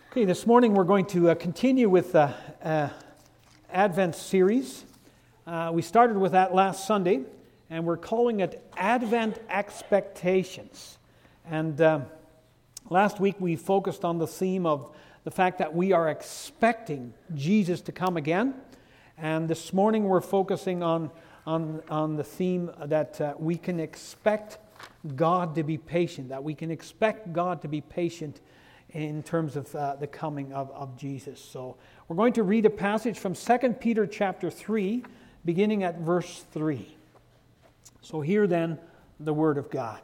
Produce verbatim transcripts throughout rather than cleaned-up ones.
Okay, this morning we're going to uh, continue with the uh, uh, Advent series. Uh, we started with that last Sunday, and we're calling it Advent Expectations. And uh, last week we focused on the theme of the fact that we are expecting Jesus to come again. And this morning we're focusing on, on, on the theme that uh, we can expect God to be patient, that we can expect God to be patient in terms of uh, the coming of, of Jesus. So we're going to read a passage from Second Peter chapter three, beginning at verse three. So hear then the word of God.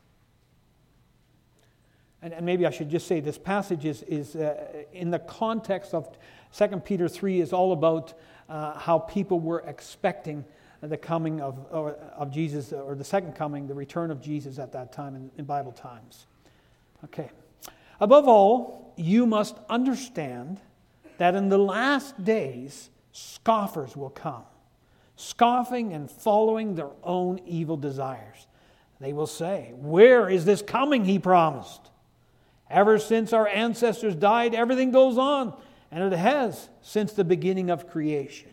And, and maybe I should just say this passage is, is uh, in the context of Second Peter three is all about uh, how people were expecting the coming of, or, of Jesus, or the second coming, the return of Jesus at that time in, in Bible times. Okay. Above all, you must understand that in the last days, scoffers will come, scoffing and following their own evil desires. They will say, "Where is this coming he promised? Ever since our ancestors died, everything goes on, and it has since the beginning of creation."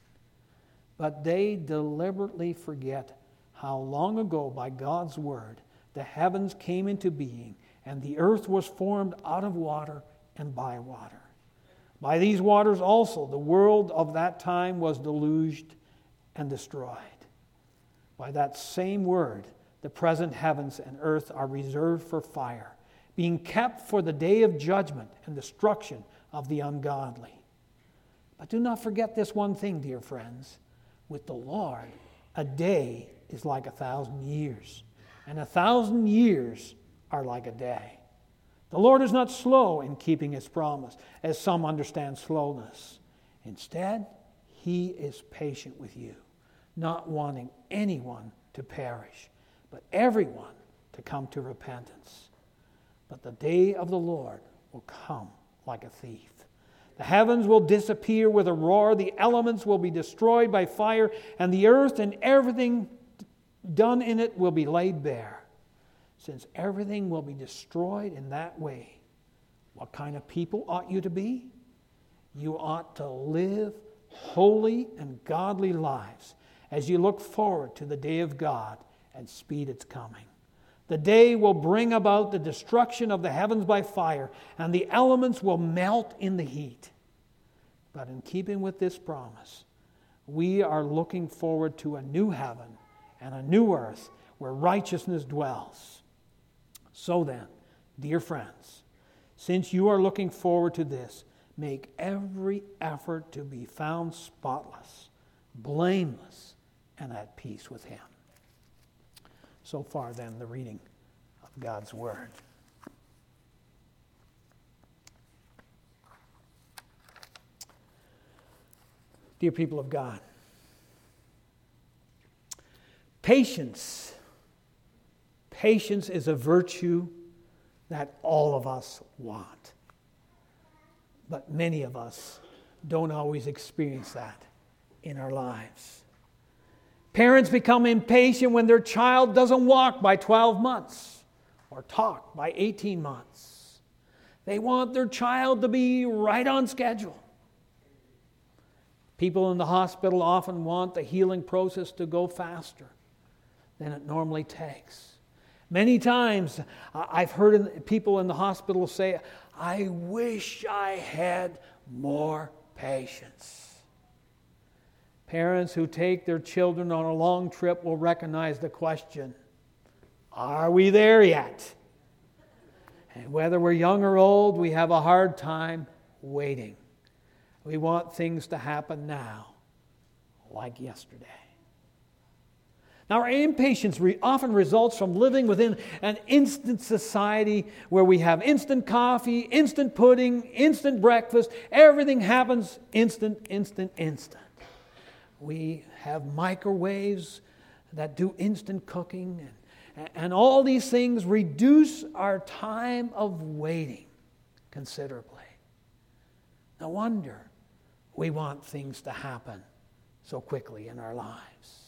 But they deliberately forget how long ago, by God's word, the heavens came into being, and the earth was formed out of water and by water. By these waters also the world of that time was deluged and destroyed. By that same word, the present heavens and earth are reserved for fire, being kept for the day of judgment and destruction of the ungodly. But do not forget this one thing, dear friends. With the Lord, a day is like a thousand years, and a thousand years are like a day. The Lord is not slow in keeping His promise, as some understand slowness. Instead, He is patient with you, not wanting anyone to perish, but everyone to come to repentance. But the day of the Lord will come like a thief. The heavens will disappear with a roar, the elements will be destroyed by fire, and the earth and everything done in it will be laid bare. Since everything will be destroyed in that way, what kind of people ought you to be? You ought to live holy and godly lives as you look forward to the day of God and speed its coming. The day will bring about the destruction of the heavens by fire, and the elements will melt in the heat. But in keeping with this promise, we are looking forward to a new heaven and a new earth where righteousness dwells. So then, dear friends, since you are looking forward to this, make every effort to be found spotless, blameless, and at peace with Him. So far, then, the reading of God's Word. Dear people of God, patience. Patience is a virtue that all of us want. But many of us don't always experience that in our lives. Parents become impatient when their child doesn't walk by twelve months or talk by eighteen months. They want their child to be right on schedule. People in the hospital often want the healing process to go faster than it normally takes. Many times I've heard people in the hospital say, "I wish I had more patience." Parents who take their children on a long trip will recognize the question, "Are we there yet?" And whether we're young or old, we have a hard time waiting. We want things to happen now, like yesterday. Now, our impatience re- often results from living within an instant society where we have instant coffee, instant pudding, instant breakfast. Everything happens instant, instant, instant. We have microwaves that do instant cooking, and, and all these things reduce our time of waiting considerably. No wonder we want things to happen so quickly in our lives.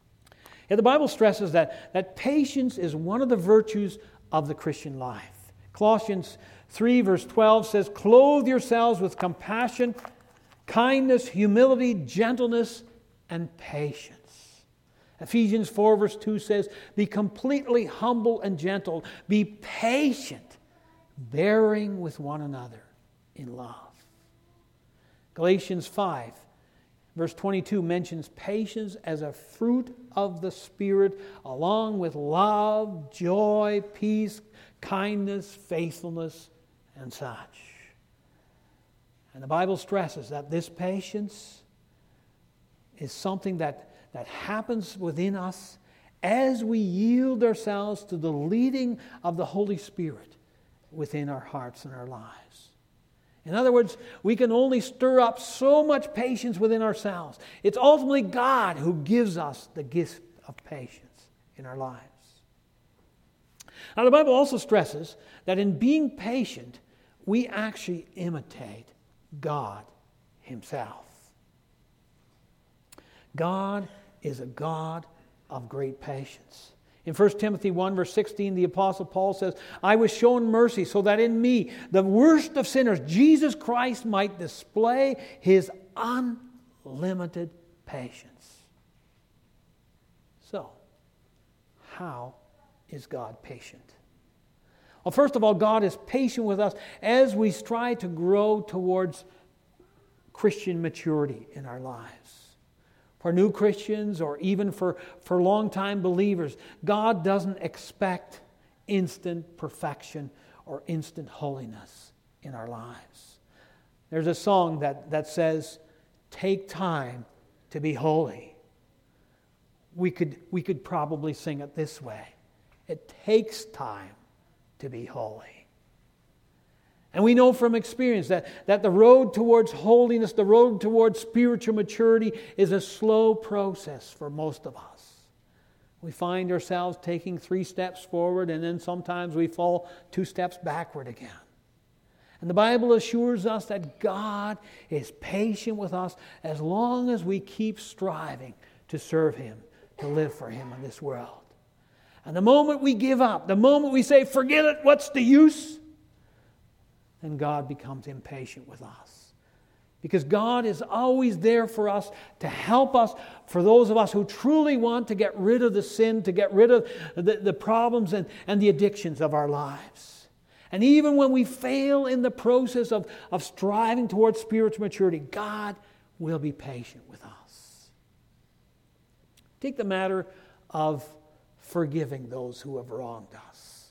Yeah, the Bible stresses that, that patience is one of the virtues of the Christian life. Colossians three verse twelve says, "Clothe yourselves with compassion, kindness, humility, gentleness, and patience." Ephesians four verse two says, "Be completely humble and gentle. Be patient, bearing with one another in love." Galatians five verse twenty-two mentions patience as a fruit of the Spirit, along with love, joy, peace, kindness, faithfulness, and such. And the Bible stresses that this patience is something that, that happens within us as we yield ourselves to the leading of the Holy Spirit within our hearts and our lives. In other words, we can only stir up so much patience within ourselves. It's ultimately God who gives us the gift of patience in our lives. Now, the Bible also stresses that in being patient, we actually imitate God Himself. God is a God of great patience. In First Timothy one verse sixteen, the Apostle Paul says, "I was shown mercy so that in me, the worst of sinners, Jesus Christ might display His unlimited patience." So, how is God patient? Well, first of all, God is patient with us as we strive to grow towards Christian maturity in our lives. For new Christians or even for, for long-time believers, God doesn't expect instant perfection or instant holiness in our lives. There's a song that, that says, "Take time to be holy." We could, we could probably sing it this way: it takes time to be holy. And we know from experience that, that the road towards holiness, the road towards spiritual maturity, is a slow process for most of us. We find ourselves taking three steps forward, and then sometimes we fall two steps backward again. And the Bible assures us that God is patient with us as long as we keep striving to serve Him, to live for Him in this world. And the moment we give up, the moment we say, "Forget it, what's the use?" then God becomes impatient with us. Because God is always there for us to help us, for those of us who truly want to get rid of the sin, to get rid of the, the problems and, and the addictions of our lives. And even when we fail in the process of, of striving towards spiritual maturity, God will be patient with us. Take the matter of forgiving those who have wronged us.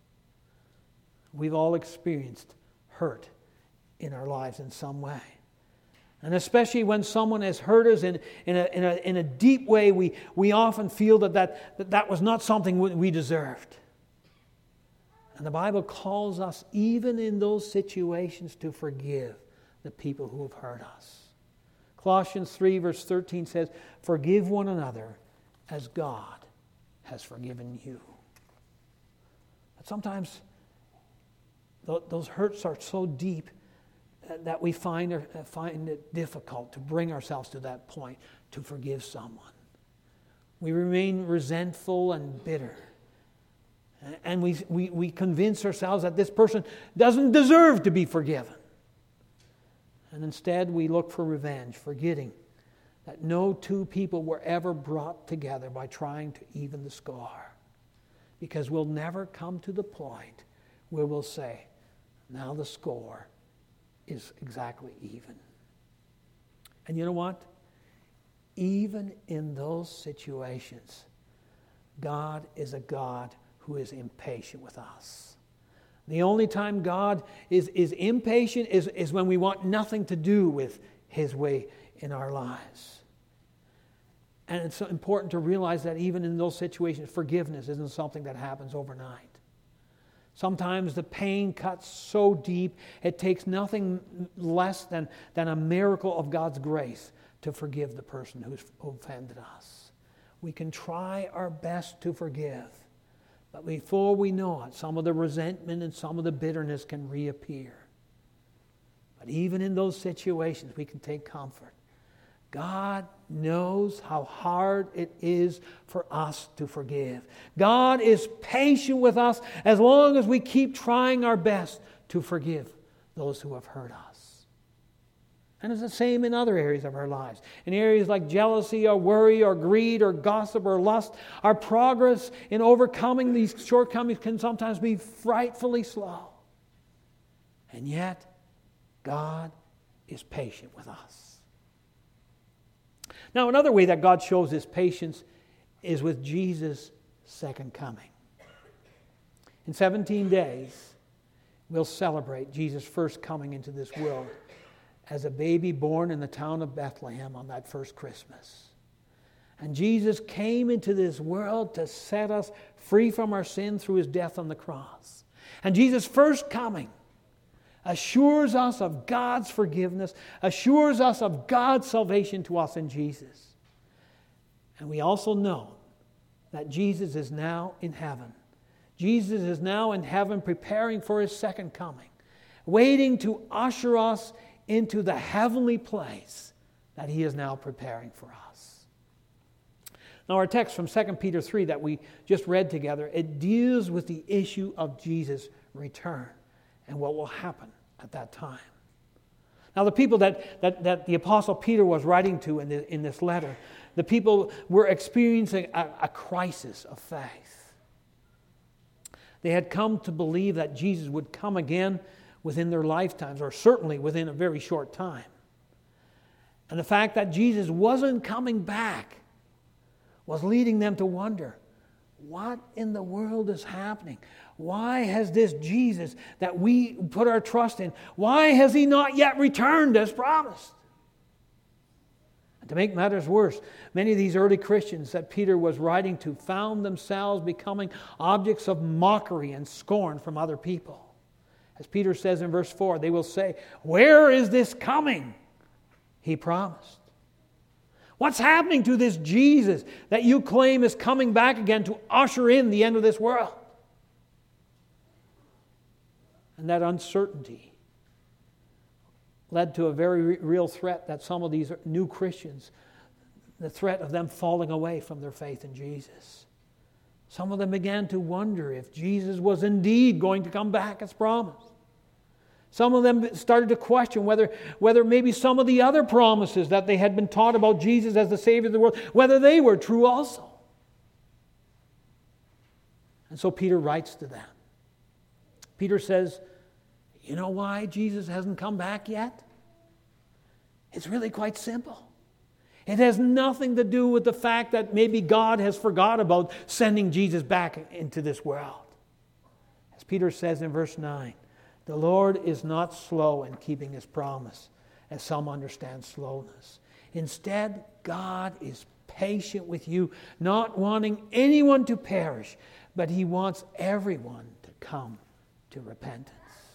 We've all experienced hurt in our lives in some way. And especially when someone has hurt us in, in, a, in, a, in a deep way, we, we often feel that that, that that was not something we deserved. And the Bible calls us, even in those situations, to forgive the people who have hurt us. Colossians three verse thirteen says, "Forgive one another as God has forgiven you." But sometimes those hurts are so deep that we find, find it difficult to bring ourselves to that point to forgive someone. We remain resentful and bitter. And we, we, we convince ourselves that this person doesn't deserve to be forgiven. And instead we look for revenge, forgetting that no two people were ever brought together by trying to even the score. Because we'll never come to the point where we'll say, now the score is exactly even. And you know what? Even in those situations, God is a God who is impatient with us. The only time God is, is impatient is, is when we want nothing to do with His way in our lives. And it's important to realize that even in those situations, forgiveness isn't something that happens overnight. Sometimes the pain cuts so deep, it takes nothing less than, than a miracle of God's grace to forgive the person who's offended us. We can try our best to forgive, but before we know it, some of the resentment and some of the bitterness can reappear. But even in those situations, we can take comfort. God knows how hard it is for us to forgive. God is patient with us as long as we keep trying our best to forgive those who have hurt us. And it's the same in other areas of our lives. In areas like jealousy or worry or greed or gossip or lust, our progress in overcoming these shortcomings can sometimes be frightfully slow. And yet, God is patient with us. Now, another way that God shows His patience is with Jesus' second coming. In seventeen days, we'll celebrate Jesus' first coming into this world as a baby born in the town of Bethlehem on that first Christmas. And Jesus came into this world to set us free from our sin through His death on the cross. And Jesus' first coming assures us of God's forgiveness, assures us of God's salvation to us in Jesus. And we also know that Jesus is now in heaven. Jesus is now in heaven preparing for His second coming, waiting to usher us into the heavenly place that He is now preparing for us. Now, our text from Second Peter three that we just read together, it deals with the issue of Jesus' return and what will happen at that time. Now, the people that, that, that the Apostle Peter was writing to in, the, in this letter, the people were experiencing a, a crisis of faith. They had come to believe that Jesus would come again within their lifetimes, or certainly within a very short time. And the fact that Jesus wasn't coming back was leading them to wonder, what in the world is happening? Why has this Jesus that we put our trust in, why has He not yet returned as promised? And to make matters worse, many of these early Christians that Peter was writing to found themselves becoming objects of mockery and scorn from other people. As Peter says in verse four, they will say, "Where is this coming He promised? What's happening to this Jesus that you claim is coming back again to usher in the end of this world?" And that uncertainty led to a very real threat that some of these new Christians, the threat of them falling away from their faith in Jesus. Some of them began to wonder if Jesus was indeed going to come back as promised. Some of them started to question whether, whether maybe some of the other promises that they had been taught about Jesus as the Savior of the world, whether they were true also. And so Peter writes to them. Peter says, you know why Jesus hasn't come back yet? It's really quite simple. It has nothing to do with the fact that maybe God has forgot about sending Jesus back into this world. As Peter says in verse nine, the Lord is not slow in keeping His promise, as some understand slowness. Instead, God is patient with you, not wanting anyone to perish, but He wants everyone to come to repentance.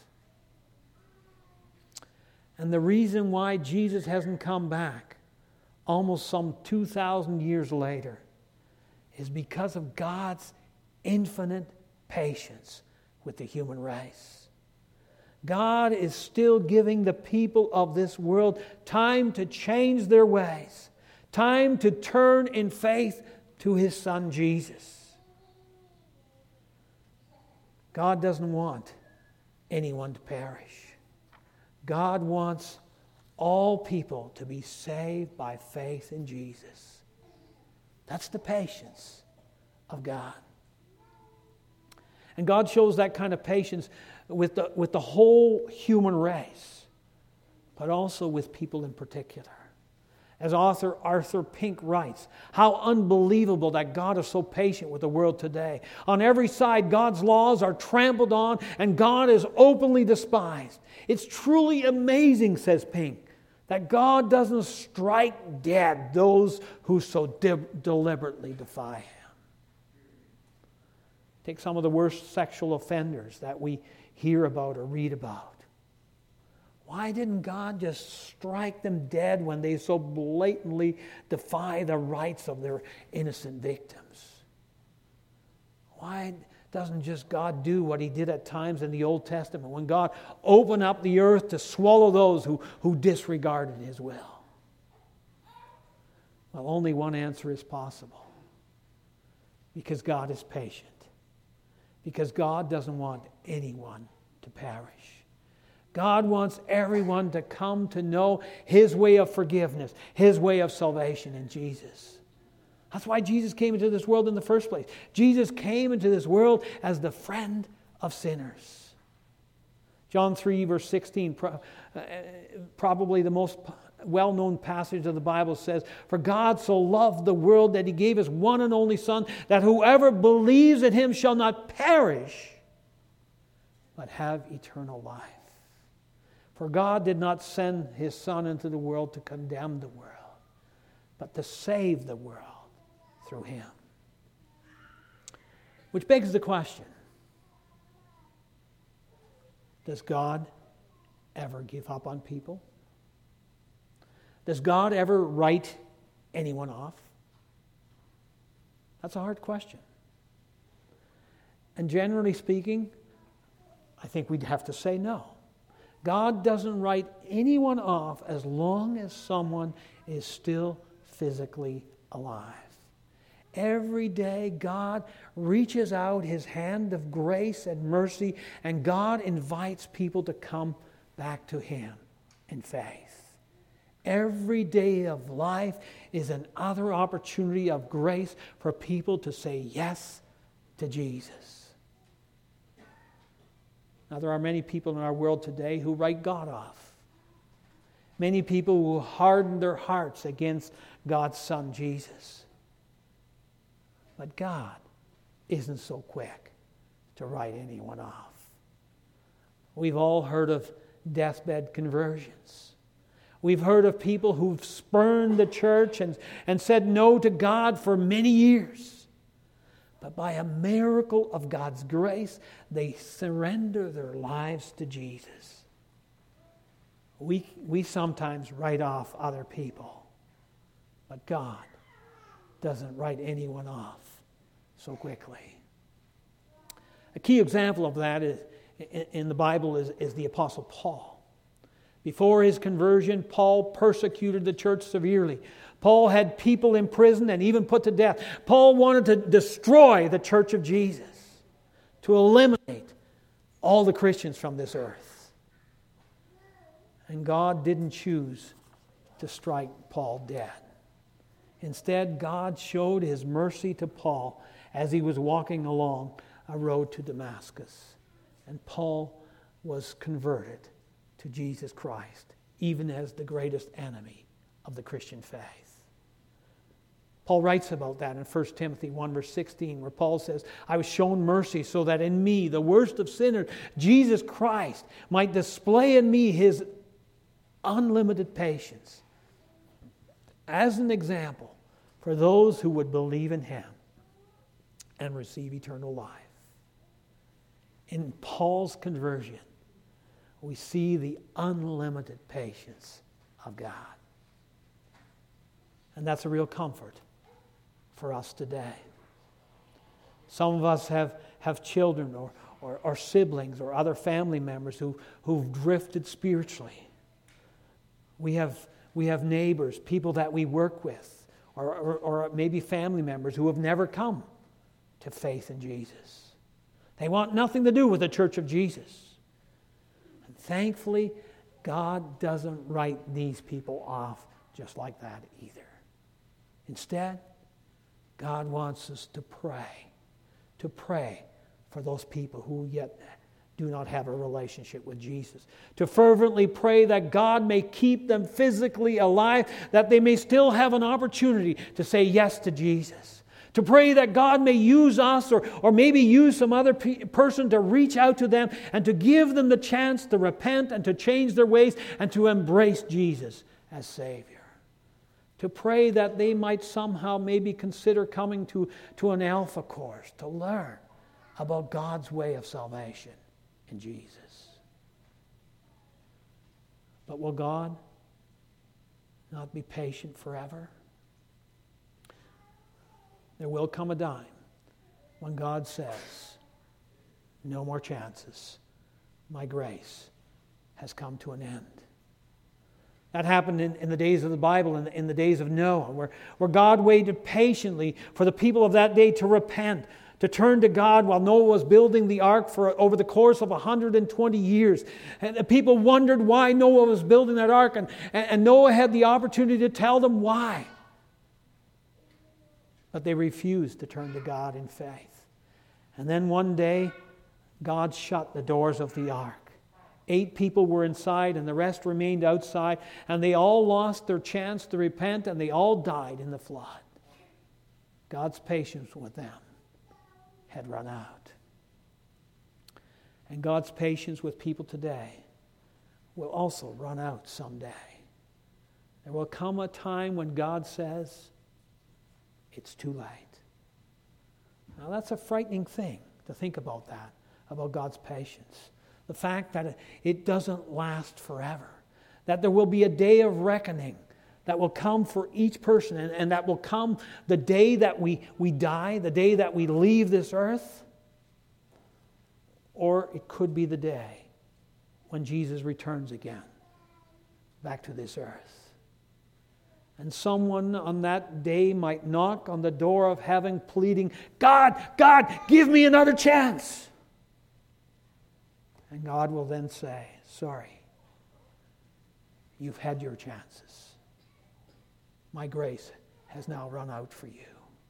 And the reason why Jesus hasn't come back almost some two thousand years later is because of God's infinite patience with the human race. God is still giving the people of this world time to change their ways, time to turn in faith to His Son Jesus. God doesn't want anyone to perish. God wants all people to be saved by faith in Jesus. That's the patience of God. And God shows that kind of patience with the, with the whole human race, but also with people in particular. As author Arthur Pink writes, how unbelievable that God is so patient with the world today. On every side, God's laws are trampled on and God is openly despised. It's truly amazing, says Pink, that God doesn't strike dead those who so de- deliberately defy Him. Take some of the worst sexual offenders that we hear about or read about. Why didn't God just strike them dead when they so blatantly defy the rights of their innocent victims? Why doesn't just God do what He did at times in the Old Testament when God opened up the earth to swallow those who, who disregarded His will? Well, only one answer is possible. Because God is patient. Because God doesn't want anyone to perish. God wants everyone to come to know His way of forgiveness, His way of salvation in Jesus. That's why Jesus came into this world in the first place. Jesus came into this world as the friend of sinners. John three, verse sixteen, probably the most well-known passage of the Bible says, "For God so loved the world that He gave His one and only Son, that whoever believes in Him shall not perish, but have eternal life." For God did not send His Son into the world to condemn the world, but to save the world through Him. Which begs the question, does God ever give up on people? Does God ever write anyone off? That's a hard question. And generally speaking, I think we'd have to say no. God doesn't write anyone off as long as someone is still physically alive. Every day, God reaches out His hand of grace and mercy, and God invites people to come back to Him in faith. Every day of life is another opportunity of grace for people to say yes to Jesus. Now, there are many people in our world today who write God off. Many people who harden their hearts against God's Son, Jesus. But God isn't so quick to write anyone off. We've all heard of deathbed conversions. We've heard of people who've spurned the church and, and said no to God for many years. But by a miracle of God's grace, they surrender their lives to Jesus. We, we sometimes write off other people, but God doesn't write anyone off so quickly. A key example of that is, in the Bible is, is the Apostle Paul. Before his conversion, Paul persecuted the church severely. Paul had people in prison and even put to death. Paul wanted to destroy the church of Jesus, to eliminate all the Christians from this earth. And God didn't choose to strike Paul dead. Instead, God showed His mercy to Paul as he was walking along a road to Damascus. And Paul was converted to Jesus Christ, even as the greatest enemy of the Christian faith. Paul writes about that in First Timothy one, verse sixteen, where Paul says, "I was shown mercy so that in me, the worst of sinners, Jesus Christ might display in me His unlimited patience as an example for those who would believe in Him and receive eternal life." In Paul's conversion, we see the unlimited patience of God. And that's a real comfort for us today. Some of us have, have children or, or, or siblings or other family members who, who've drifted spiritually. We have, we have neighbors, people that we work with, or, or, or maybe family members who have never come to faith in Jesus. They want nothing to do with the Church of Jesus. And thankfully, God doesn't write these people off just like that either. Instead, God wants us to pray, to pray for those people who yet do not have a relationship with Jesus. To fervently pray that God may keep them physically alive, that they may still have an opportunity to say yes to Jesus. To pray that God may use us or, or maybe use some other pe- person to reach out to them and to give them the chance to repent and to change their ways and to embrace Jesus as Savior. To pray that they might somehow maybe consider coming to, to an Alpha course to learn about God's way of salvation in Jesus. But will God not be patient forever? There will come a time when God says, "No more chances. My grace has come to an end." That happened in, in the days of the Bible, in the, in the days of Noah, where, where God waited patiently for the people of that day to repent, to turn to God while Noah was building the ark for over the course of one hundred twenty years. And the people wondered why Noah was building that ark, and, and Noah had the opportunity to tell them why. But they refused to turn to God in faith. And then one day, God shut the doors of the ark. Eight people were inside and the rest remained outside, and they all lost their chance to repent, and they all died in the flood. God's patience with them had run out. And God's patience with people today will also run out someday. There will come a time when God says, it's too late. Now that's a frightening thing to think about that, about God's patience. The fact that it doesn't last forever. That there will be a day of reckoning that will come for each person, and, and that will come the day that we, we die, the day that we leave this earth. Or it could be the day when Jesus returns again back to this earth. And someone on that day might knock on the door of heaven pleading, God, God, give me another chance. And God will then say, sorry, you've had your chances. My grace has now run out for you.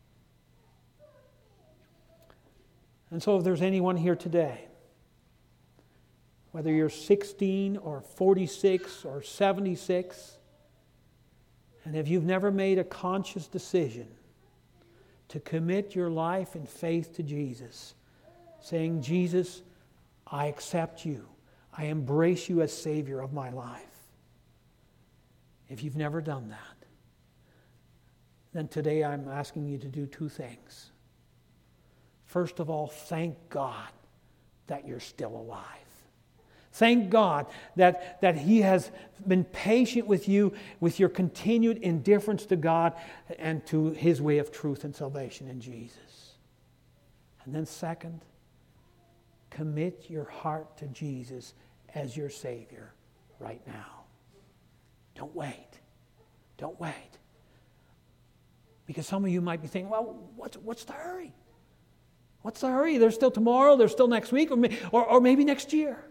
And so if there's anyone here today, whether you're sixteen or forty-six or seventy-six, and if you've never made a conscious decision to commit your life in faith to Jesus, saying, Jesus, I accept you. I embrace you as Savior of my life. If you've never done that, then today I'm asking you to do two things. First of all, thank God that you're still alive. Thank God that, that He has been patient with you with your continued indifference to God and to His way of truth and salvation in Jesus. And then second, commit your heart to Jesus as your Savior right now. Don't wait. Don't wait. Because some of you might be thinking, well, what's, what's the hurry? What's the hurry? There's still tomorrow, there's still next week, or, may, or, or maybe next year.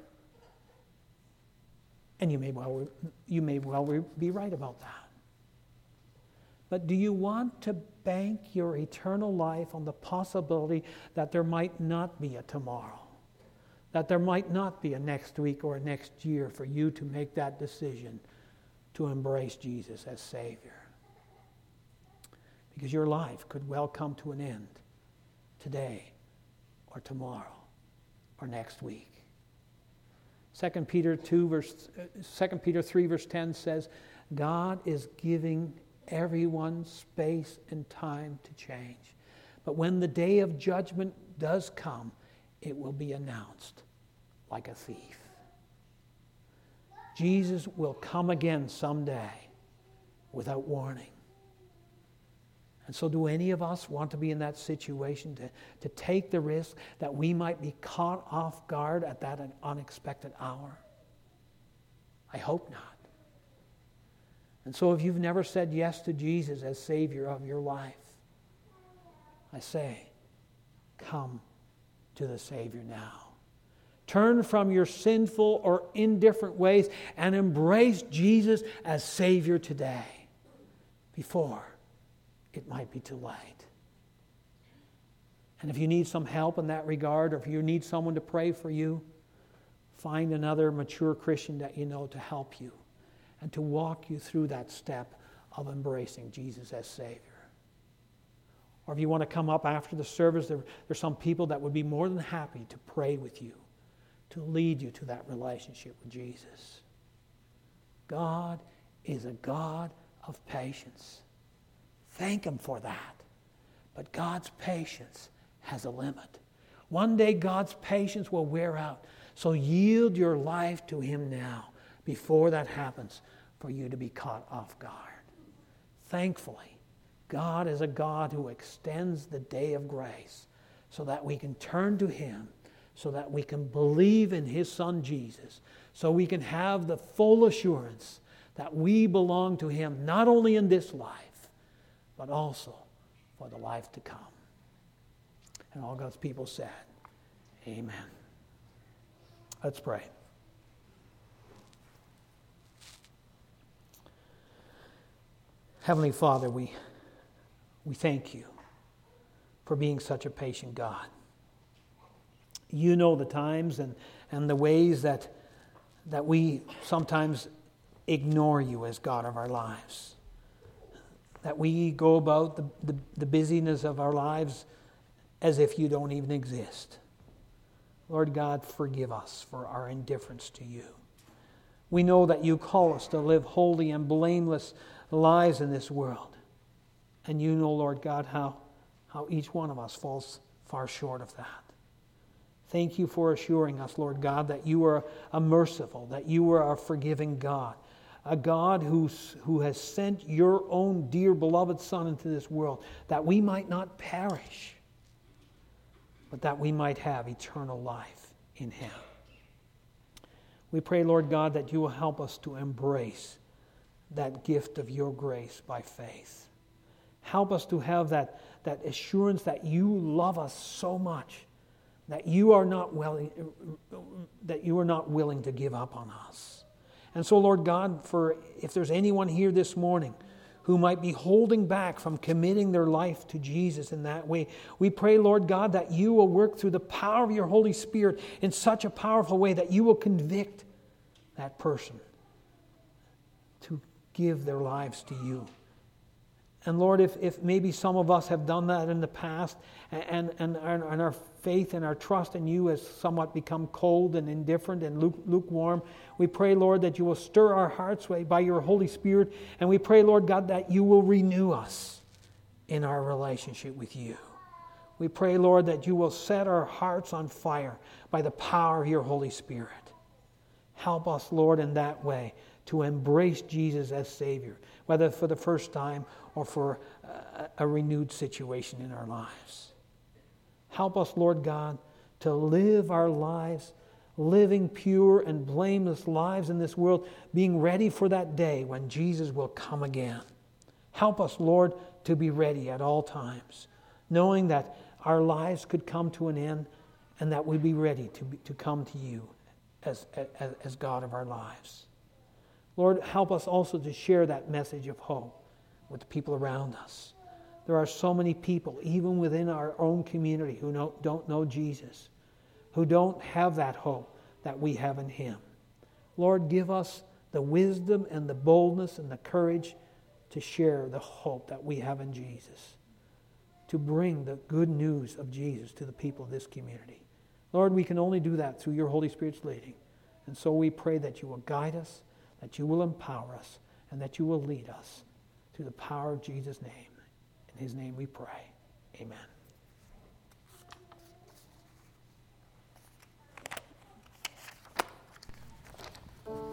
And you may well, you may well be right about that. But do you want to bank your eternal life on the possibility that there might not be a tomorrow? That there might not be a next week or a next year for you to make that decision to embrace Jesus as Savior? Because your life could well come to an end today or tomorrow or next week. Second Peter two verse Second Peter three verse ten says, God is giving everyone space and time to change. But when the day of judgment does come, it will be announced like a thief. Jesus will come again someday without warning. And so do any of us want to be in that situation to, to take the risk that we might be caught off guard at that unexpected hour? I hope not. And so if you've never said yes to Jesus as Savior of your life, I say, come to the Savior now. Turn from your sinful or indifferent ways and embrace Jesus as Savior today, before it might be too late. And if you need some help in that regard, or if you need someone to pray for you, find another mature Christian that you know to help you and to walk you through that step of embracing Jesus as Savior. Or if you want to come up after the service, there, there's some people that would be more than happy to pray with you, to lead you to that relationship with Jesus. God is a God of patience. Thank Him for that. But God's patience has a limit. One day God's patience will wear out. So yield your life to Him now, before that happens, for you to be caught off guard. Thankfully, God is a God who extends the day of grace so that we can turn to Him, so that we can believe in His Son Jesus, so we can have the full assurance that we belong to Him, not only in this life, but also for the life to come. And all God's people said, amen. Let's pray. Heavenly Father, we, we thank you for being such a patient God. You know the times and, and the ways that, that we sometimes ignore you as God of our lives. That we go about the, the, the busyness of our lives as if you don't even exist. Lord God, forgive us for our indifference to you. We know that you call us to live holy and blameless lives in this world. And you know, Lord God, how, how each one of us falls far short of that. Thank you for assuring us, Lord God, that you are a merciful, that you are a forgiving God. A God who's, who has sent your own dear beloved Son into this world, that we might not perish, but that we might have eternal life in Him. We pray, Lord God, that you will help us to embrace that gift of your grace by faith. Help us to have that, that assurance that you love us so much that you are not willing, that you are not willing to give up on us. And so, Lord God, for if there's anyone here this morning who might be holding back from committing their life to Jesus in that way, we pray, Lord God, that you will work through the power of your Holy Spirit in such a powerful way that you will convict that person to give their lives to you. And Lord, if, if maybe some of us have done that in the past, and, and, and our faith and our trust in you has somewhat become cold and indifferent and lukewarm, we pray, Lord, that you will stir our hearts by your Holy Spirit. And we pray, Lord God, that you will renew us in our relationship with you. We pray, Lord, that you will set our hearts on fire by the power of your Holy Spirit. Help us, Lord, in that way to embrace Jesus as Savior, whether for the first time or for a, a renewed situation in our lives. Help us, Lord God, to live our lives, living pure and blameless lives in this world, being ready for that day when Jesus will come again. Help us, Lord, to be ready at all times, knowing that our lives could come to an end and that we'd be ready to, be, to come to you as, as, as God of our lives. Lord, help us also to share that message of hope with the people around us. There are so many people, even within our own community, who know, don't know Jesus, who don't have that hope that we have in Him. Lord, give us the wisdom and the boldness and the courage to share the hope that we have in Jesus, to bring the good news of Jesus to the people of this community. Lord, we can only do that through your Holy Spirit's leading. And so we pray that you will guide us, that you will empower us, and that you will lead us through the power of Jesus' name. In His name we pray. Amen.